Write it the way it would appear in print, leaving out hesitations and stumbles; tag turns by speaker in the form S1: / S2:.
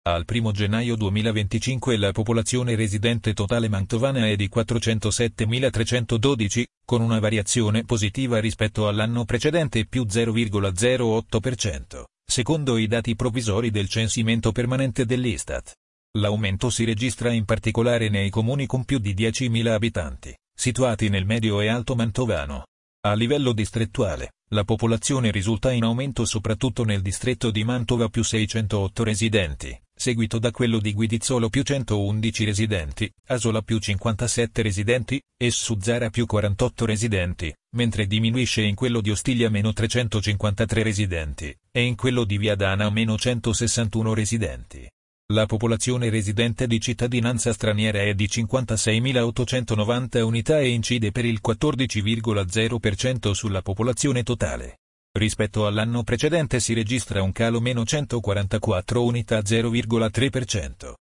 S1: Al 1 gennaio 2025 la popolazione residente totale mantovana è di 407.312, con una variazione positiva rispetto all'anno precedente più 0,08%, secondo i dati provvisori del censimento permanente dell'Istat. L'aumento si registra in particolare nei comuni con più di 10.000 abitanti, situati nel medio e alto mantovano. A livello distrettuale, la popolazione risulta in aumento soprattutto nel distretto di Mantova più 608 residenti, seguito da quello di Guidizzolo più 111 residenti, Asola più 57 residenti, e Suzzara più 48 residenti, mentre diminuisce in quello di Ostiglia meno 353 residenti, e in quello di Viadana meno 161 residenti. La popolazione residente di cittadinanza straniera è di 56.890 unità e incide per il 14,0% sulla popolazione totale. Rispetto all'anno precedente si registra un calo meno 144 unità 0,3%.